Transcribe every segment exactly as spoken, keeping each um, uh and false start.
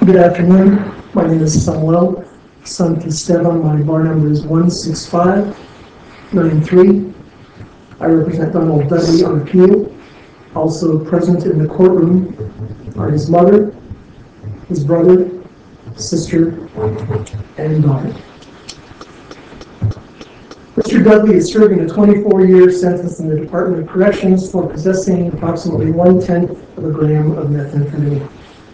Good afternoon. My name is Samuel Santisteban. My bar number is one six five nine three. I represent Donald Dudley on appeal. Also present in the courtroom are his mother, his brother, sister, and daughter. Mister Dudley is serving a twenty-four year sentence in the Department of Corrections for possessing approximately one-tenth of a gram of methamphetamine.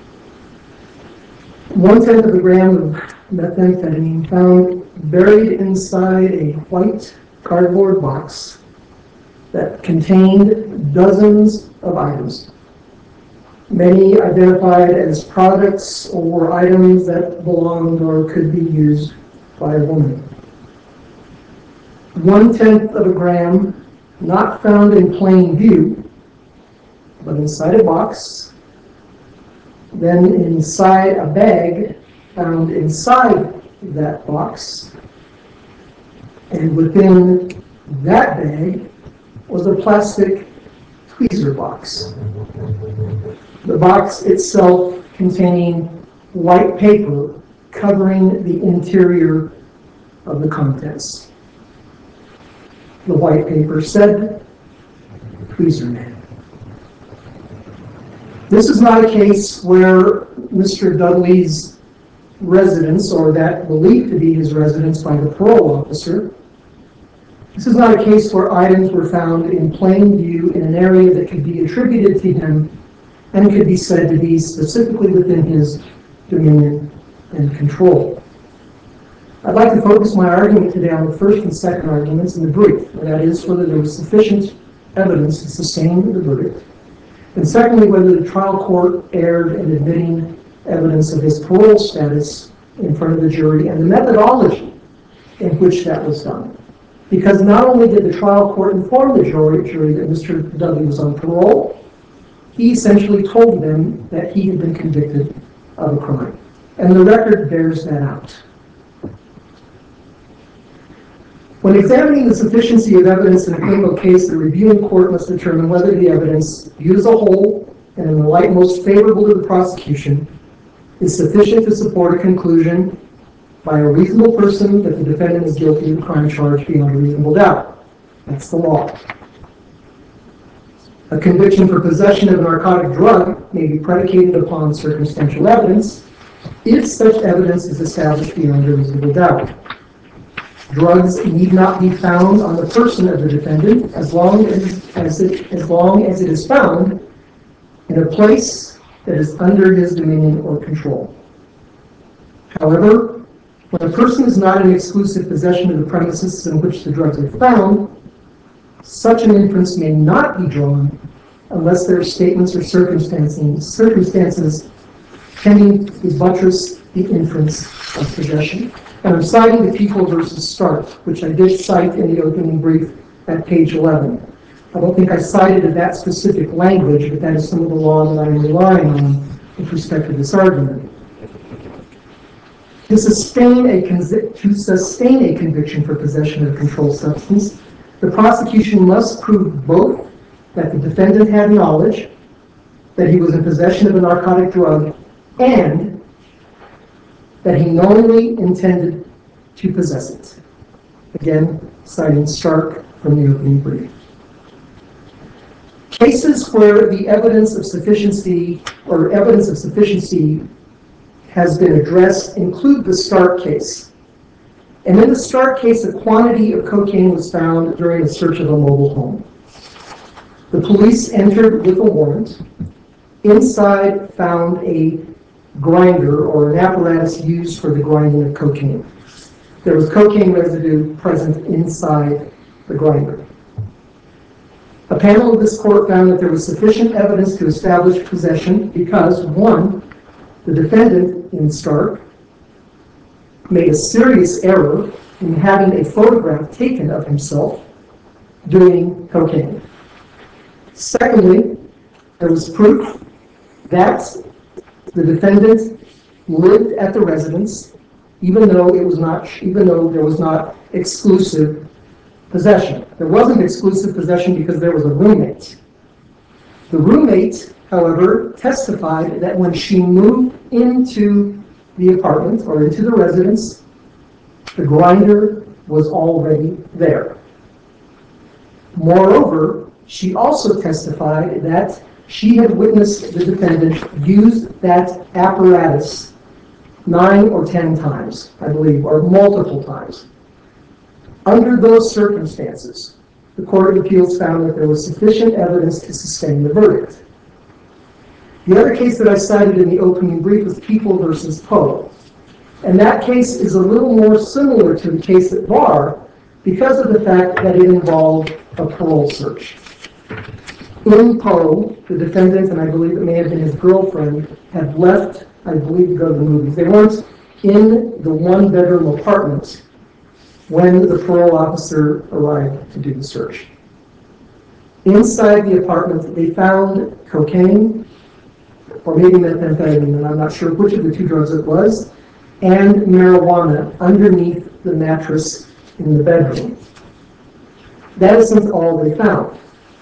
One-tenth of a gram of methamphetamine found buried inside a white cardboard box that contained dozens of items, many identified as products or items that belonged or could be used by a woman. One-tenth of a gram not found in plain view, but inside a box, then inside a bag found inside that box, and within that bag was a plastic tweezer box. The box itself containing white paper covering the interior of the contents. The white paper said, "Tweezer Man." This is not a case where Mister Dudley's residence, or that believed to be his residence by the parole officer, this is not a case where items were found in plain view in an area that could be attributed to him and could be said to be specifically within his dominion and control. I'd like to focus my argument today on the first and second arguments in the brief, and that is whether there was sufficient evidence to sustain the verdict, and secondly, whether the trial court erred in admitting evidence of his parole status in front of the jury and the methodology in which that was done. Because not only did the trial court inform the jury, jury that Mister Dudley was on parole, he essentially told them that he had been convicted of a crime. And the record bears that out. When examining the sufficiency of evidence in a criminal case, the reviewing court must determine whether the evidence, viewed as a whole and in the light most favorable to the prosecution, is sufficient to support a conclusion by a reasonable person that the defendant is guilty of the crime charged beyond a reasonable doubt. That's the law. A conviction for possession of a narcotic drug may be predicated upon circumstantial evidence if such evidence is established beyond a reasonable doubt. Drugs need not be found on the person of the defendant as long as, as, it, as long as it is found in a place that is under his dominion or control. However, when a person is not in exclusive possession of the premises in which the drugs are found, such an inference may not be drawn unless there are statements or circumstances, circumstances tending to buttress the inference of possession. And I'm citing the People versus Stark, which I did cite in the opening brief at page eleven. I don't think I cited that specific language, but that is some of the law that I'm relying on with respect to this argument. To sustain a, to sustain a conviction for possession of a controlled substance, the prosecution must prove both that the defendant had knowledge that he was in possession of a narcotic drug and that he knowingly intended to possess it. Again, citing Stark from the opening brief. Cases where the evidence of sufficiency or evidence of sufficiency has been addressed include the Stark case. And in the Stark case, a quantity of cocaine was found during a search of a mobile home. The police entered with a warrant. Inside found a grinder or an apparatus used for the grinding of cocaine. There was cocaine residue present inside the grinder. A panel of this court found that there was sufficient evidence to establish possession because, one, the defendant in Stark made a serious error in having a photograph taken of himself doing cocaine. Secondly, there was proof that the defendant lived at the residence, even though it was not, even though there was not exclusive possession. There wasn't exclusive possession because there was a roommate. The roommate, however, testified that when she moved into the apartment or into the residence, the grinder was already there. Moreover, she also testified that she had witnessed the defendant use that apparatus nine or ten times, I believe, or multiple times. Under those circumstances, the Court of Appeals found that there was sufficient evidence to sustain the verdict. The other case that I cited in the opening brief was People versus Poe. And that case is a little more similar to the case at bar because of the fact that it involved a parole search. In Poe, the defendant, and I believe it may have been his girlfriend, had left, I believe, to go to the movies. They weren't in the one-bedroom apartment when the parole officer arrived to do the search. Inside the apartment, they found cocaine, or maybe methamphetamine, and I'm not sure which of the two drugs it was, and marijuana underneath the mattress in the bedroom. That isn't all they found.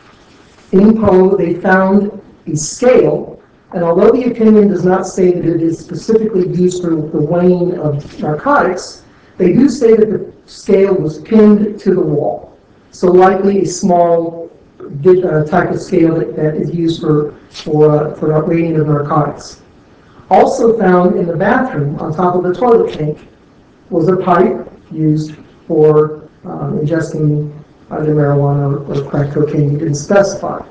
In Poe, they found a scale, and although the opinion does not say that it is specifically used for the weighing of narcotics, they do say that the scale was pinned to the wall. So likely a small uh, type of scale that, that is used for, for, uh, for weighing of narcotics. Also found in the bathroom, on top of the toilet tank, was a pipe used for um, ingesting either marijuana or, or crack cocaine. He didn't specify.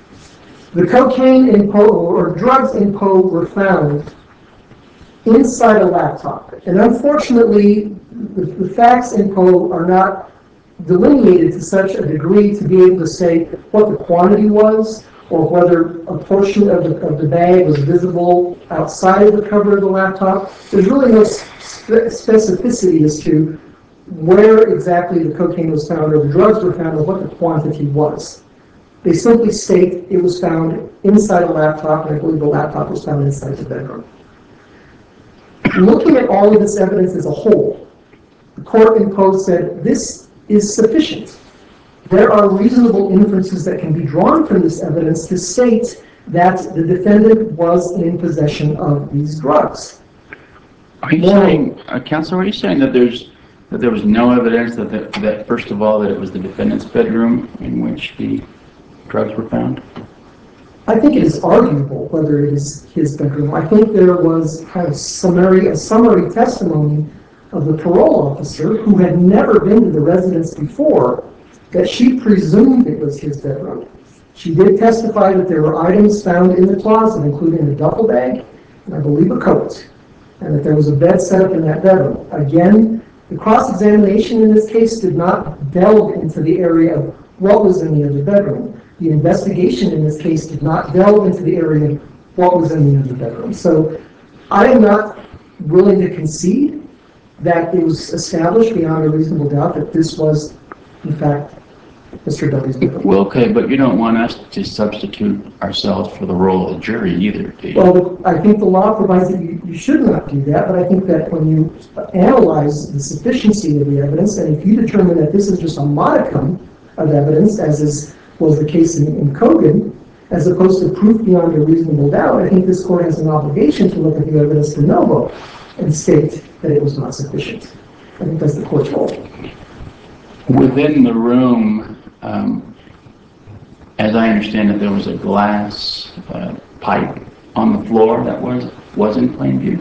The cocaine in Poe, or drugs in Poe, were found inside a laptop. And unfortunately, the, the facts in Poe are not delineated to such a degree to be able to say what the quantity was, or whether a portion of the, of the bag was visible outside of the cover of the laptop. There's really no spe- specificity as to where exactly the cocaine was found or the drugs were found or what the quantity was. They simply state it was found inside a laptop, and I believe the laptop was found inside the bedroom. Looking at all of this evidence as a whole, the court in Poe said this is sufficient. There are reasonable inferences that can be drawn from this evidence to state that the defendant was in possession of these drugs. Are you More, saying, uh, Counselor, are you saying that there's that there was no evidence that, the, that first of all, that it was the defendant's bedroom in which the drugs were found? I think it is arguable whether it is his bedroom. I think there was kind of summary, a summary testimony of the parole officer who had never been to the residence before that she presumed it was his bedroom. She did testify that there were items found in the closet, including a duffel bag and I believe a coat, and that there was a bed set up in that bedroom. Again, the cross-examination in this case did not delve into the area of what was in the other bedroom. The investigation in this case did not delve into the area of what was in the other bedroom. So I am not willing to concede that it was established beyond a reasonable doubt that this was, in fact, Mister Dudley's bedroom. Well, okay, but you don't want us to substitute ourselves for the role of the jury either, do you? Well, I think the law provides that you, you should not do that, but I think that when you analyze the sufficiency of the evidence, and if you determine that this is just a modicum of evidence, as is was the case in, in Kogan, as opposed to proof beyond a reasonable doubt, I think this court has an obligation to look at the evidence de novo and state that it was not sufficient. I think that's the court's role. Within the room, um, as I understand it, there was a glass uh, pipe on the floor that was was in plain view.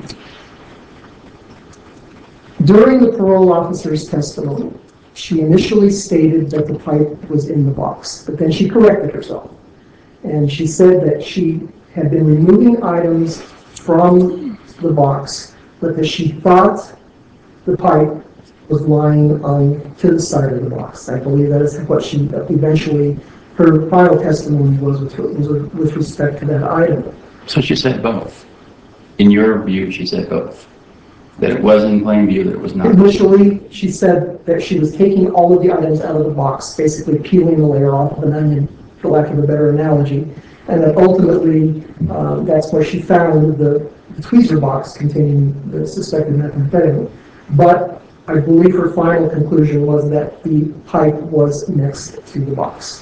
During the parole officer's testimony, she initially stated that the pipe was in the box, but then she corrected herself. And she said that she had been removing items from the box, but that she thought the pipe was lying on to the side of the box. I believe that is what she eventually, her final testimony was with, was with respect to that item. So she said both. In your view, she said both. That it was in plain view, that it was not. Initially, she said that she was taking all of the items out of the box, basically peeling the layer off of an onion, for lack of a better analogy, and that ultimately, um, that's where she found the, the tweezer box containing the suspected methamphetamine. But I believe her final conclusion was that the pipe was next to the box.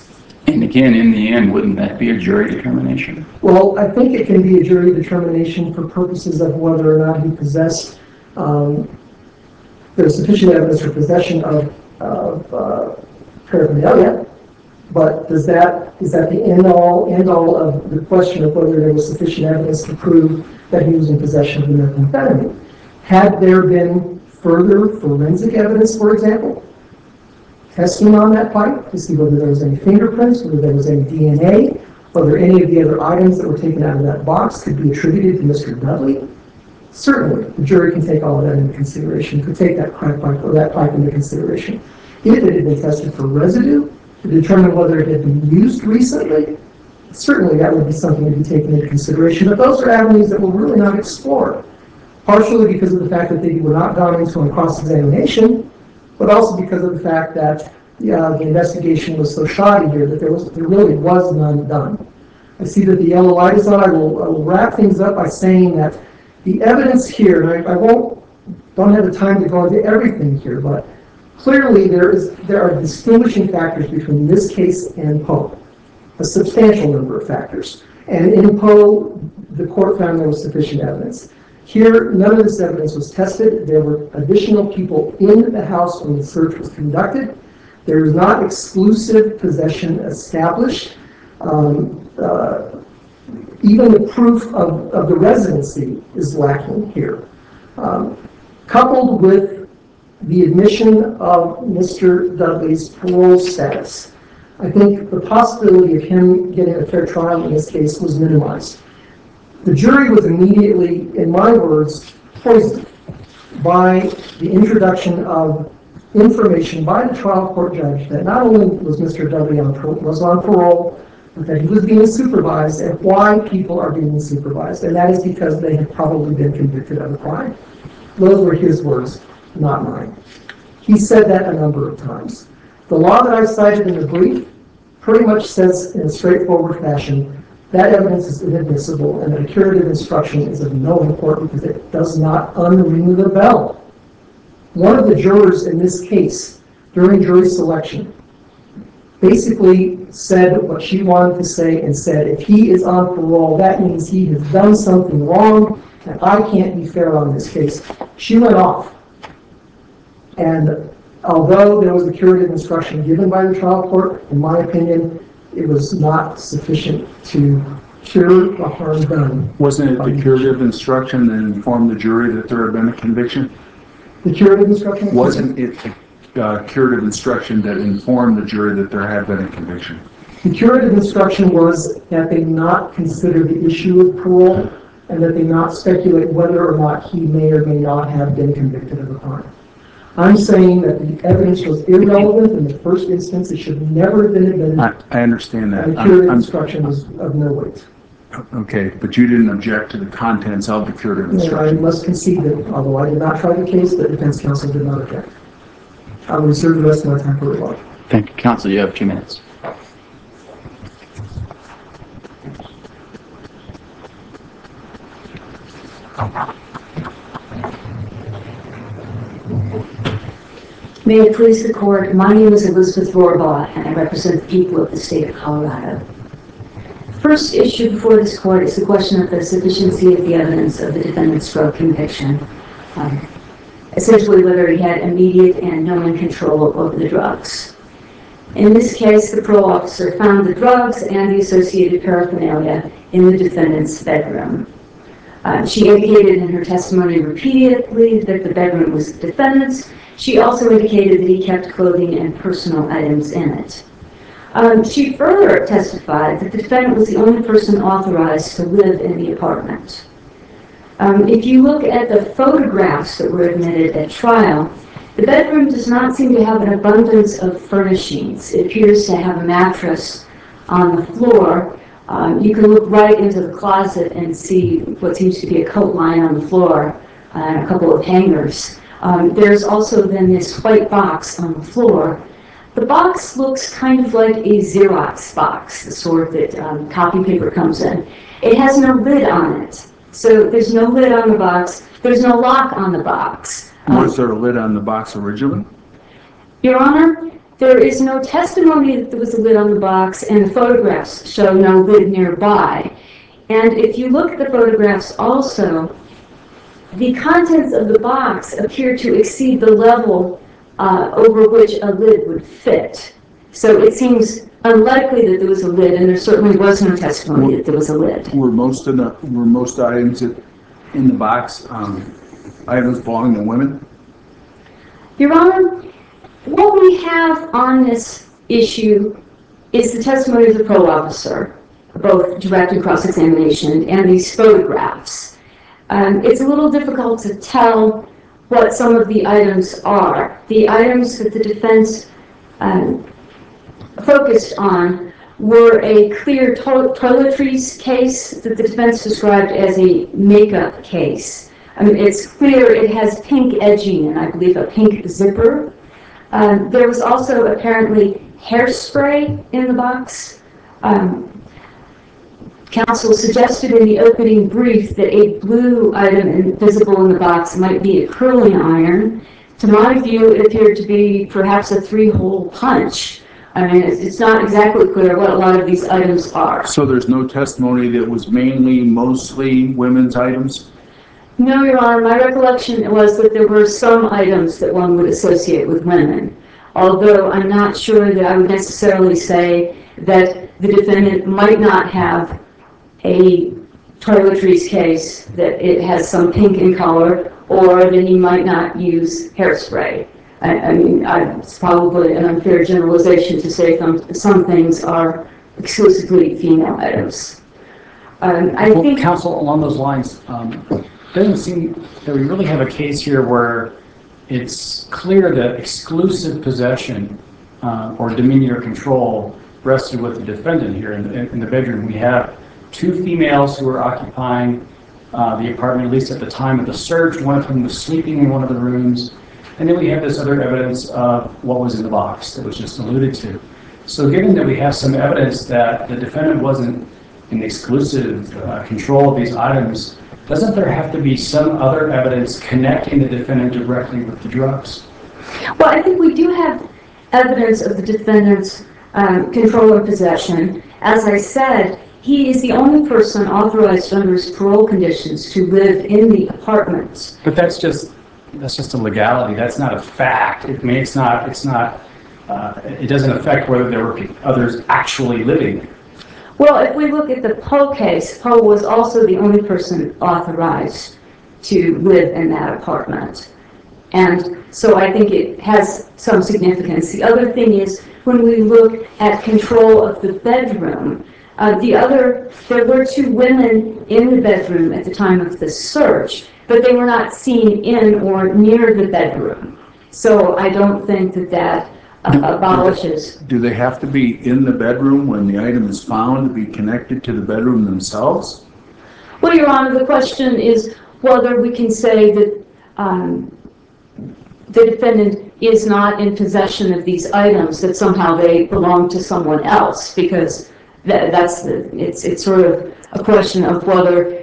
And again, in the end, wouldn't that be a jury determination? Well, I think it can be a jury determination for purposes of whether or not he possessed, um, there's sufficient evidence for possession of, of uh, paraphernalia, but does that, is that the end all, end all of the question of whether there was sufficient evidence to prove that he was in possession of the methamphetamine? Had there been further forensic evidence, for example, testing on that pipe to see whether there was any fingerprints, whether there was any D N A, whether any of the other items that were taken out of that box could be attributed to Mister Dudley, certainly the jury can take all of that into consideration, could take that pipe or that pipe into consideration. If it had been tested for residue to determine whether it had been used recently, certainly that would be something to be taken into consideration. But those are avenues that were really not explored, partially because of the fact that they were not gone into on cross-examination, but also because of the fact that uh, the investigation was so shoddy here that there was there really was none done. I see that the yellow light is on. I will, I will wrap things up by saying that the evidence here, and I, I won't don't have the time to go into everything here, but clearly there is there are distinguishing factors between this case and Poe, a substantial number of factors. And in Poe, the court found there was sufficient evidence. Here, none of this evidence was tested. There were additional people in the house when the search was conducted. There was not exclusive possession established. Um, uh, even the proof of, of the residency is lacking here. Um, coupled with the admission of Mister Dudley's parole status, I think the possibility of him getting a fair trial in this case was minimized. The jury was immediately, in my words, poisoned by the introduction of information by the trial court judge that not only was Mister Dudley on, was on parole, but that he was being supervised, and why people are being supervised. And that is because they have probably been convicted of a crime. Those were his words, not mine. He said that a number of times. The law that I cited in the brief pretty much says in a straightforward fashion that evidence is inadmissible and that a curative instruction is of no import because it does not unring the bell. One of the jurors in this case, during jury selection, basically said what she wanted to say and said, if he is on parole, that means he has done something wrong and I can't be fair on this case. She went off. And although there was a curative instruction given by the trial court, in my opinion, it was not sufficient to cure the harm done. Wasn't it the curative instruction that informed the jury that there had been a conviction? The curative instruction? Wasn't it the uh, curative instruction that informed the jury that there had been a conviction? The curative instruction was that they not consider the issue of parole and that they not speculate whether or not he may or may not have been convicted of a crime. I'm saying that the evidence was irrelevant in the first instance. It should never have been admitted. I, I understand that. And the curative I'm, I'm, instruction was of no weight. Okay, but you didn't object to the contents of the curative And I instruction. must concede that, although I did not try the case, the defense counsel did not object. I will reserve the rest of my time for rebuttal. Thank you, counsel. You have two minutes. May it please the court, my name is Elizabeth Rohrbaugh and I represent the people of the state of Colorado. First issue before this court is the question of the sufficiency of the evidence of the defendant's drug conviction. Um, essentially whether he had immediate and knowing control over the drugs. In this case, the parole officer found the drugs and the associated paraphernalia in the defendant's bedroom. Uh, she indicated in her testimony repeatedly that the bedroom was the defendant's. She also indicated that he kept clothing and personal items in it. Um, she further testified that the defendant was the only person authorized to live in the apartment. Um, if you look at the photographs that were admitted at trial, the bedroom does not seem to have an abundance of furnishings. It appears to have a mattress on the floor. Um, you can look right into the closet and see what seems to be a coat line on the floor and a couple of hangers. Um, there's also then this white box on the floor. The box looks kind of like a Xerox box, the sort that um, copy paper comes in. It has no lid on it. So there's no lid on the box. There's no lock on the box. Um, Was there a lid on the box originally? Your Honor, there is no testimony that there was a lid on the box, and the photographs show no lid nearby. And if you look at the photographs also, the contents of the box appear to exceed the level uh, over which a lid would fit. So it seems unlikely that there was a lid, and there certainly was no testimony that there was a lid. Were most of the, were most items that- in the box, um, items belonging to women? Your Honor, what we have on this issue is the testimony of the parole officer, both direct and cross-examination, and these photographs. Um, it's a little difficult to tell what some of the items are. The items that the defense um, focused on were a clear to toiletries case that the defense described as a makeup case. I mean, it's clear it has pink edging and I believe a pink zipper. Um, there was also apparently hairspray in the box. Um, Counsel suggested in the opening brief that a blue item visible in the box might be a curling iron. To my view, it appeared to be perhaps a three-hole punch. I mean, it's, it's not exactly clear what a lot of these items are. So there's no testimony that it was mainly, mostly women's items? No, Your Honor, my recollection was that there were some items that one would associate with women, although I'm not sure that I would necessarily say that the defendant might not have a toiletries case that it has some pink in color, or that he might not use hairspray. I, I mean, I, it's probably an unfair generalization to say some, some things are exclusively female items. Um, I well, think... Counsel, along those lines, um, doesn't seem that we really have a case here where it's clear that exclusive possession uh, or dominion or control rested with the defendant here in the, in the bedroom. We have two females who were occupying uh, the apartment, at least at the time of the search. One of them was sleeping in one of the rooms. And then we have this other evidence of what was in the box that was just alluded to. So given that we have some evidence that the defendant wasn't in exclusive uh, control of these items, doesn't there have to be some other evidence connecting the defendant directly with the drugs? Well, I think we do have evidence of the defendant's um, control or possession. As I said, he is the only person authorized under his parole conditions to live in the apartment. But that's just that's just a legality. That's not a fact. I mean, it's not. It's not. Uh, it doesn't affect whether there were others actually living. Well, if we look at the Poe case, Poe was also the only person authorized to live in that apartment. And so I think it has some significance. The other thing is, when we look at control of the bedroom, uh, the other, there were two women in the bedroom at the time of the search, but they were not seen in or near the bedroom. So I don't think that that uh, abolishes. Do they have to be in the bedroom when the item is found to be connected to the bedroom themselves? Well, Your Honor, the question is whether we can say that um, the defendant is not in possession of these items, that somehow they belong to someone else, because that, that's the, it's, it's sort of a question of whether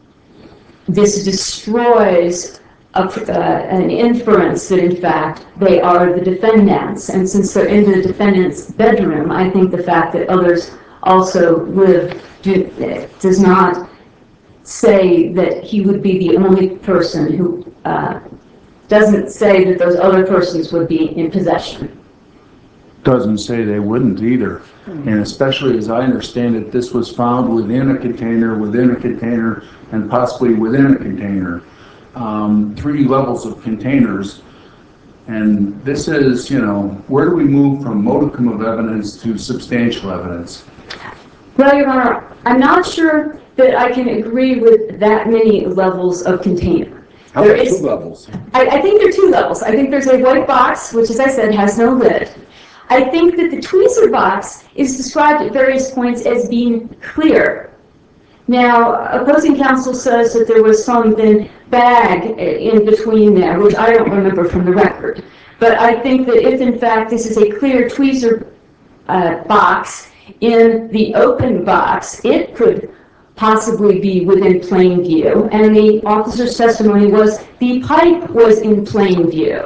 this destroys a, uh, an inference that in fact they are the defendants. And since they're in the defendant's bedroom, I think the fact that others also live do, does not say that he would be the only person who uh, doesn't say that those other persons would be in possession. Doesn't say they wouldn't either. And especially as I understand it, this was found within a container, within a container, and possibly within a container. Um, three levels of containers. And this is, you know, where do we move from modicum of evidence to substantial evidence? Well, Your Honor, I'm not sure that I can agree with that many levels of container. How There about is- two levels? I, I think there are two levels. I think there's a white box, which as I said, has no lid. I think that the tweezer box is described at various points as being clear. Now, opposing counsel says that there was some then bag in between there, which I don't remember from the record. But I think that if in fact this is a clear tweezer uh, box in the open box, it could possibly be within plain view. And the officer's testimony was the pipe was in plain view.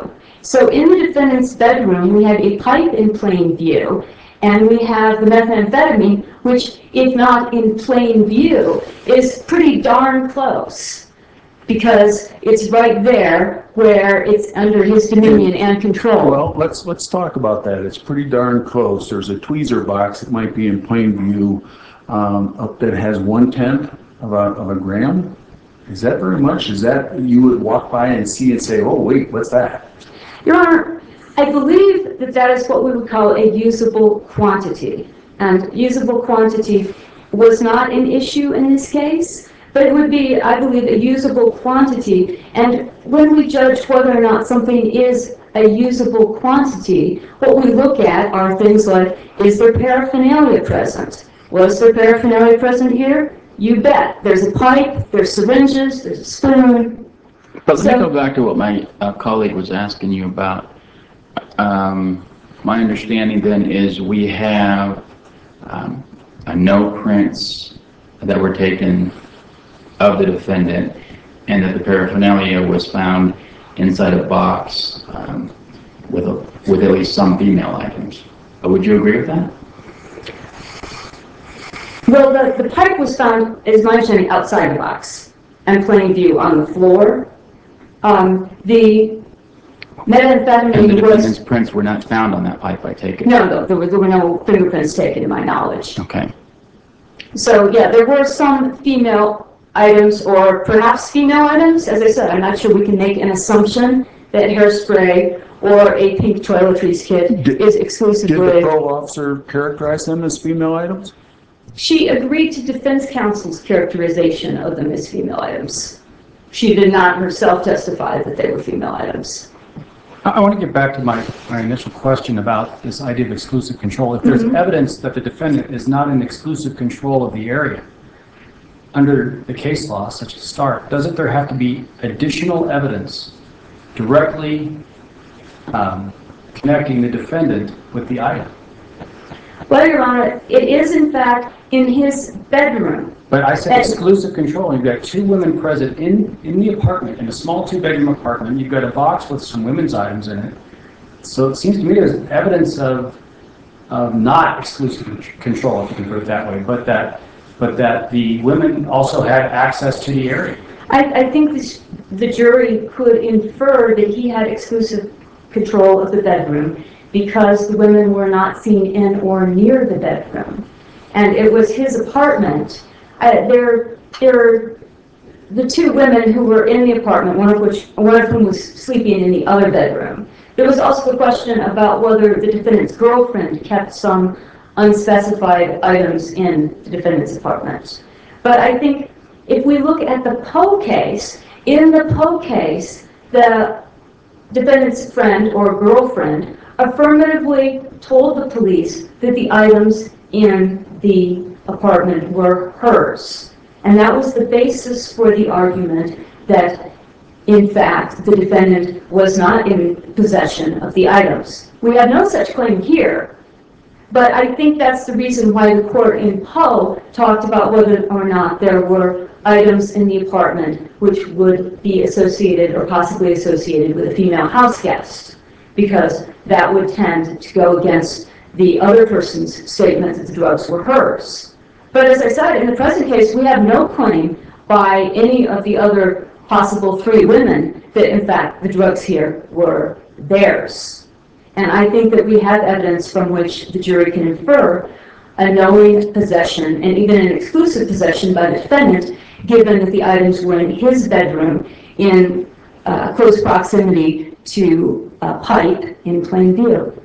So in the defendant's bedroom, we have a pipe in plain view, and we have the methamphetamine, which, if not in plain view, is pretty darn close, because it's right there where it's under his dominion and control. Well, let's, let's talk about that. It's pretty darn close. There's a tweezer box that might be in plain view um, up that has one-tenth of a, of a gram. Is that very much? Is that, you would walk by and see and say, oh, wait, what's that? Your Honor, I believe that that is what we would call a usable quantity. And usable quantity was not an issue in this case, but it would be, I believe, a usable quantity. And when we judge whether or not something is a usable quantity, what we look at are things like, is there paraphernalia present? Was there paraphernalia present here? You bet. There's a pipe, there's syringes, there's a spoon. But let me So- go back to what my uh, colleague was asking you about. Um, my understanding then is we have um, uh, no prints that were taken of the defendant, and that the paraphernalia was found inside a box um, with, a, with at least some female items. Uh, would you agree with that? Well, the, the pipe was found, is my understanding, outside the box and plain view on the floor. Um, the And the methamphetamine defendant's was, prints were not found on that pipe, I take it? no, no, there were, there were no fingerprints taken to my knowledge. Okay. So, yeah, there were some female items, or perhaps female items. As I said, I'm not sure we can make an assumption that hairspray or a pink toiletries kit Did- is Did the exclusively. parole officer characterize them as female items? She agreed to defense counsel's characterization of them as female items. She did not herself testify that they were female items. I, I want to get back to my, my initial question about this idea of exclusive control. If there's evidence that the defendant is not in exclusive control of the area, under the case law, such as START, doesn't there have to be additional evidence directly um, connecting the defendant with the item? Well, Your Honor, it is in fact in his bedroom. But I said And- exclusive control. You've got two women present in, in the apartment, in a small two-bedroom apartment. You've got a box with some women's items in it. So it seems to me there's evidence of, of not exclusive control, if you can put it that way, but that, but that the women also had access to the area. I, I think this, the jury could infer that he had exclusive control of the bedroom because the women were not seen in or near the bedroom. And it was his apartment. Uh, there, there, the two women who were in the apartment, one of which, one of whom was sleeping in the other bedroom. There was also a question about whether the defendant's girlfriend kept some unspecified items in the defendant's apartment. But I think if we look at the Poe case, in the Poe case, the defendant's friend or girlfriend affirmatively told the police that the items in the apartment were hers. And that was the basis for the argument that, in fact, the defendant was not in possession of the items. We have no such claim here, but I think that's the reason why the court in Poe talked about whether or not there were items in the apartment which would be associated or possibly associated with a female house guest, because that would tend to go against the other person's statement that the drugs were hers. But as I said, in the present case, we have no claim by any of the other possible three women that, in fact, the drugs here were theirs. And I think that we have evidence from which the jury can infer a knowing possession and even an exclusive possession by the defendant, given that the items were in his bedroom in uh, close proximity to a pipe in plain view.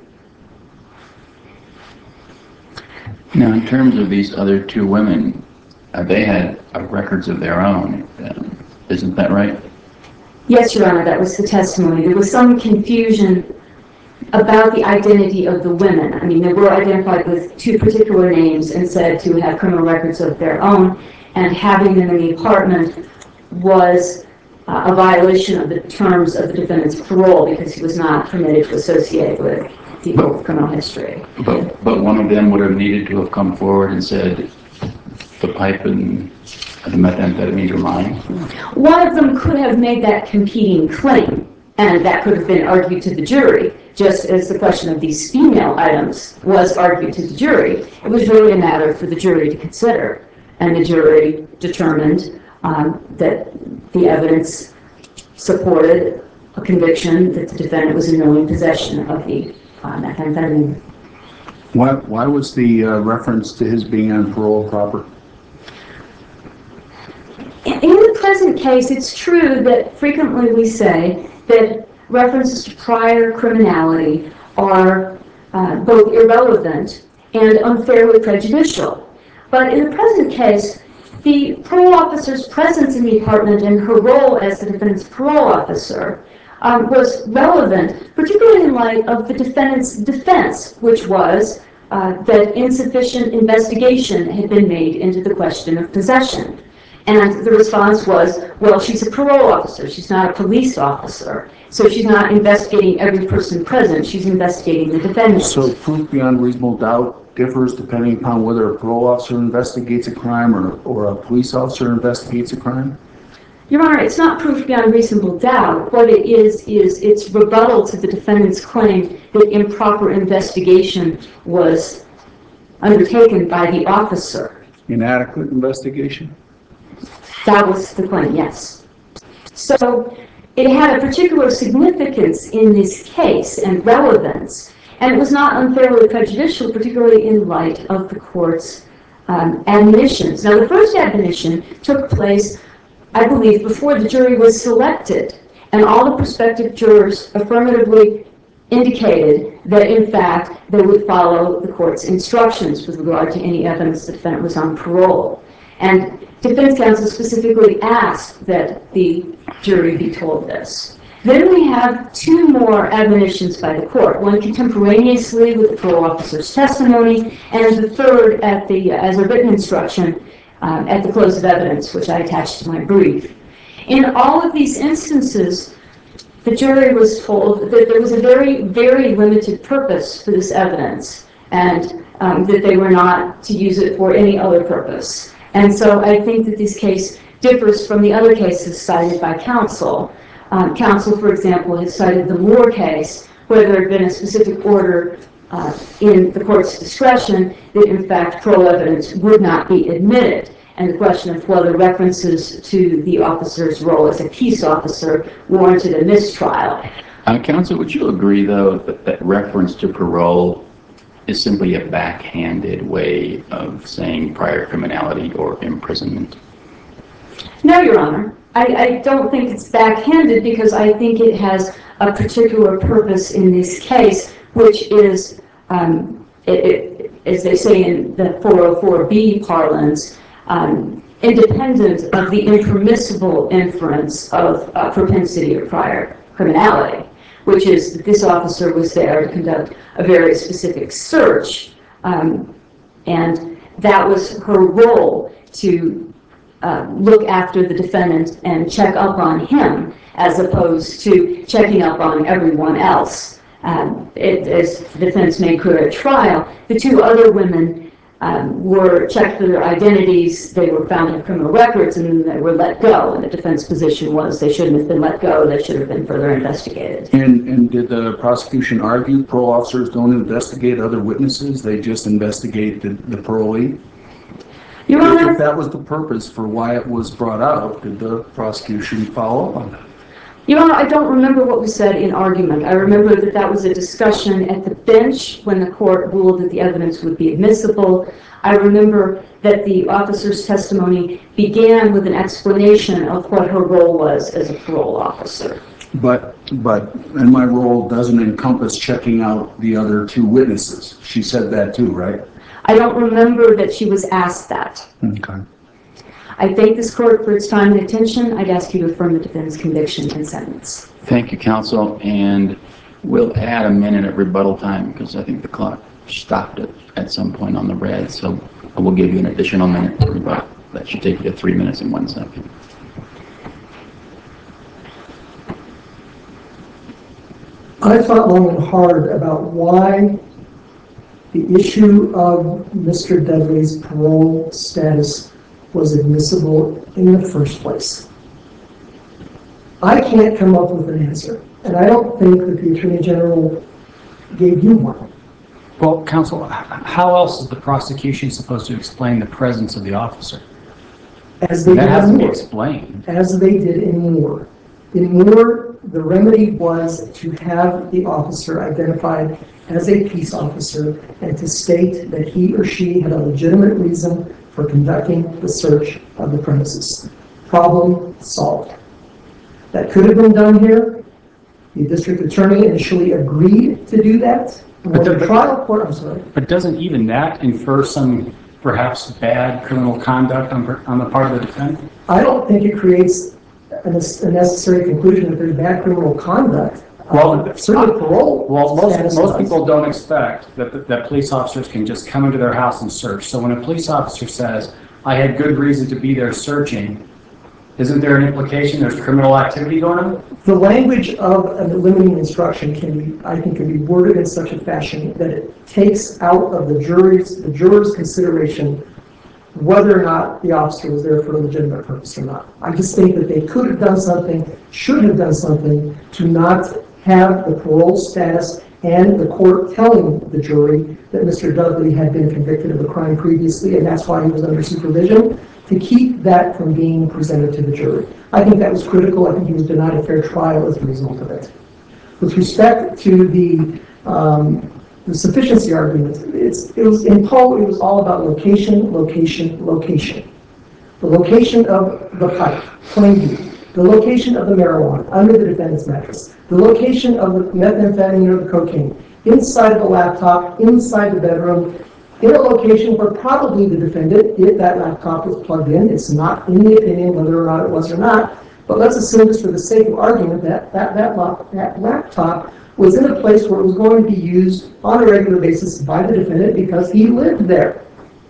Now, in terms of these other two women, uh, they had uh, records of their own. Um, isn't that right? Yes, Your Honor, that was the testimony. There was some confusion about the identity of the women. I mean, they were identified with two particular names and said to have criminal records of their own, and having them in the apartment was uh, a violation of the terms of the defendant's parole because he was not permitted to associate with people with criminal history. But, but one of them would have needed to have come forward and said, the pipe and the methamphetamines are mine. One of them could have made that competing claim, And that could have been argued to the jury, just as the question of these female items was argued to the jury. It was really a matter for the jury to consider. And the jury determined um, that the evidence supported a conviction that the defendant was in knowing possession of the uh, methamphetamine. Why, why was the uh, reference to his being on parole proper? In the present case, it's true that frequently we say that references to prior criminality are uh, both irrelevant and unfairly prejudicial. But in the present case, the parole officer's presence in the apartment and her role as the defendant's parole officer um, was relevant, particularly in light of the defendant's defense, which was uh, that insufficient investigation had been made into the question of possession. And the response was, well, she's a parole officer, she's not a police officer, so she's not investigating every person present, she's investigating the defendant. So proof beyond reasonable doubt differs depending upon whether a parole officer investigates a crime or, or a police officer investigates a crime? Your Honor, it's not proof beyond reasonable doubt. What it is, is it's rebuttal to the defendant's claim that improper investigation was undertaken by the officer. Inadequate investigation? That was the claim, yes. So it had a particular significance in this case and relevance, and it was not unfairly prejudicial, particularly in light of the court's um, admonitions. Now, the first admonition took place, I believe, before the jury was selected, and all the prospective jurors affirmatively indicated that, in fact, they would follow the court's instructions with regard to any evidence the defendant was on parole. And defense counsel specifically asked that the jury be told this. Then we have two more admonitions by the court, one contemporaneously with the parole officer's testimony, and the third at the, as a written instruction um, at the close of evidence, which I attached to my brief. In all of these instances, the jury was told that there was a very, very limited purpose for this evidence, and um, that they were not to use it for any other purpose. And so I think that this case differs from the other cases cited by counsel. Um, counsel, for example, has cited the Moore case, where there had been a specific order uh, in the court's discretion that, in fact, parole evidence would not be admitted. And the question of whether references to the officer's role as a peace officer warranted a mistrial. Uh, counsel, would you agree, though, that, that reference to parole is simply a backhanded way of saying prior criminality or imprisonment? No, Your Honor. I, I don't think it's backhanded because I think it has a particular purpose in this case, which is, um, it, it, as they say in the four oh four B parlance, um, independent of the impermissible inference of uh, propensity or prior criminality, which is that this officer was there to conduct a very specific search, um, and that was her role to uh, look after the defendant and check up on him, as opposed to checking up on everyone else. Um, it, as the defense made clear at trial, the two other women um, were checked for their identities, they were found in criminal records, and then they were let go. And the defense position was they shouldn't have been let go, they should have been further investigated. And, and did the prosecution argue parole officers don't investigate other witnesses, they just investigate the, the parolee? Your If, Honor, if that was the purpose for why it was brought out, did the prosecution follow up on that? Your Honor, I don't remember what was said in argument. I remember that that was a discussion at the bench when the court ruled that the evidence would be admissible. I remember that the officer's testimony began with an explanation of what her role was as a parole officer. But, but, and my role doesn't encompass checking out the other two witnesses. She said that too, right? I don't remember that she was asked that. Okay. I thank this court for its time and attention. I'd ask you to affirm the defendant's conviction and sentence. Thank you, counsel, and we'll add a minute of rebuttal time because I think the clock stopped at, at some point on the red, so I will give you an additional minute to rebut. That should take you to three minutes and one second. I thought long and hard about why the issue of Mister Dudley's parole status was admissible in the first place. I can't come up with an answer. And I don't think that the Attorney General gave you one. Well, counsel, h- how else is the prosecution supposed to explain the presence of the officer? As they That did has to in be Moore. explained. As they did in Moore. In Moore, the remedy was to have the officer identified as a peace officer and to state that he or she had a legitimate reason for conducting the search of the premises. Problem solved. That could have been done here. The district attorney initially agreed to do that. And when the But- trial court, I'm sorry. But doesn't even that infer some perhaps bad criminal conduct on, on the part of the defendant? I don't think it creates a a necessary conclusion that there's bad criminal conduct. Well, Um, Certainly parole. Well, most, status most does. people don't expect that, that police officers can just come into their house and search. So when a police officer says, I had good reason to be there searching, isn't there an implication there's criminal activity going on? The language of an limiting instruction can be, I think, can be worded in such a fashion that it takes out of the jury's, the juror's consideration whether or not the officer was there for a legitimate purpose or not. I just think that they could have done something, should have done something to not have the parole status and the court telling the jury that Mister Dudley had been convicted of a crime previously and that's why he was under supervision, to keep that from being presented to the jury. I think that was critical. I think he was denied a fair trial as a result of it. With respect to the, um, the sufficiency argument, it's, it was, in Poe, it was all about location, location, location. The location of the pipe, plain view. The location of the marijuana under the defendant's mattress. The location of the methamphetamine or the cocaine inside the laptop, inside the bedroom, in a location where probably the defendant, if that laptop was plugged in, it's not in the opinion whether or not it was or not, but let's assume just for the sake of argument that that, that, lap, that laptop was in a place where it was going to be used on a regular basis by the defendant because he lived there.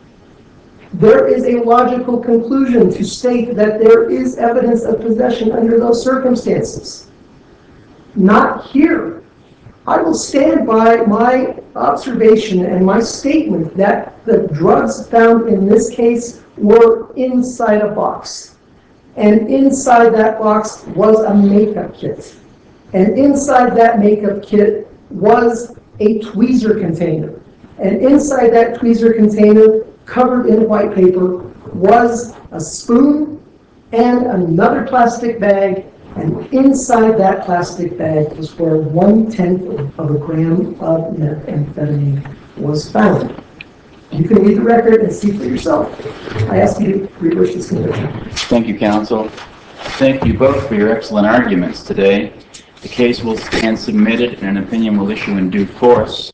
There is a logical conclusion to state that there is evidence of possession under those circumstances. Not here. I will stand by my observation and my statement that the drugs found in this case were inside a box. And inside that box was a makeup kit. And inside that makeup kit was a tweezer container. And inside that tweezer container, covered in white paper, was a spoon and another plastic bag. And inside that plastic bag was where one-tenth of a gram of methamphetamine was found. You can read the record and see for yourself. I ask you to reverse this conviction. Thank you, counsel. Thank you both for your excellent arguments today. The case will stand submitted and an opinion will issue in due course.